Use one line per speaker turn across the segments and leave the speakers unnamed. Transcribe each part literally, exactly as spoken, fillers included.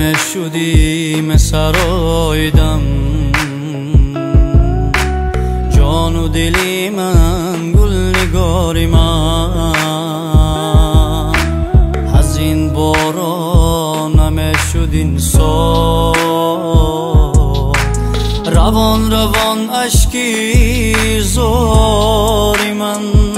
شدیم سرایدم جان و دلی من گل نگاری من از این باران همه شدین سال روان روان اشکی زاری من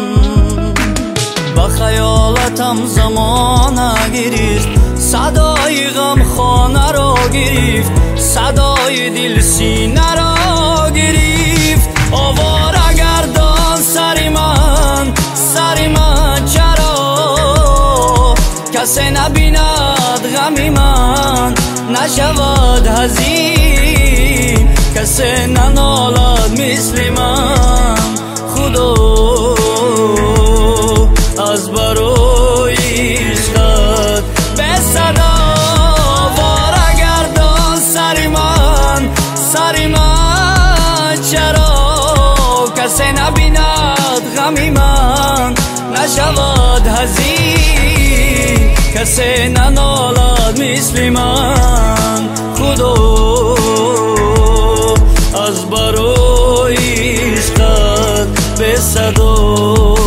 با خیالتم زمانه گرفت صدای غم خانه را گرفت صدای دل سینه را گرفت آواره گردان سر من سر من چرا کسی نبیند غمی من نشود حزین کسی ننالد مثل من خدا از برای عشقت به صدا واره گردان سر من سر من چرا کسی نبیند غمی من نشود حزین کسی ننالد مثل من خدا از برای عشقت به صدا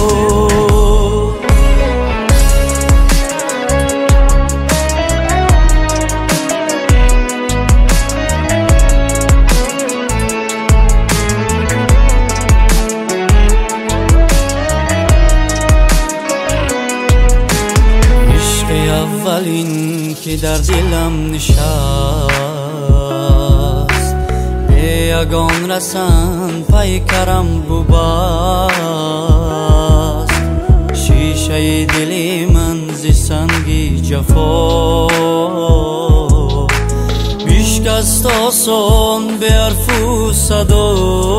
اولین که در دلم نشست به یگان رسن پیکرم ببست شیشه دل من ز سنگ جفا بیشکست آسان به حرف و صدا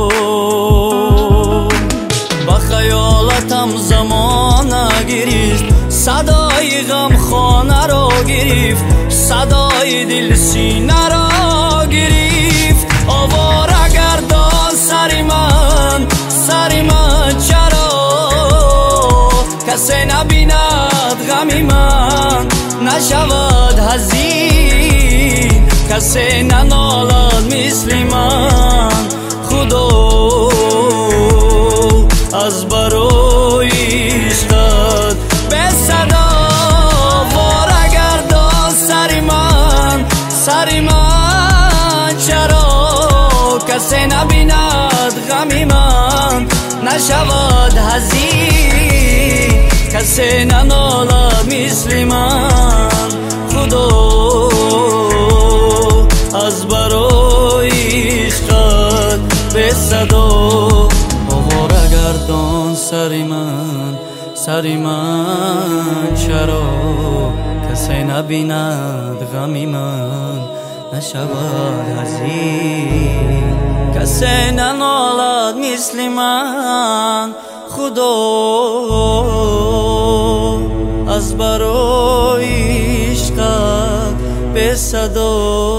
با خیالتم زمانه گرفت صدای غم خانه را گرفت صدای دل سینه را گرفت آواره گردان سر من سر من چرا کسی نبیند غمی من نشود حزین کسی ننالد مثل من خدا از برای عشقت به صدا واره گردان سر من سر من چرا کسی نبیند غمی من نشود حزین کسی ننالد مثل من خدا از برای عشقت به صدا واره گردان سر من سر من چرا کسی نبیند غمی من نشود حزین کسی ننالد مثل من خدا از برای عشقت به صدا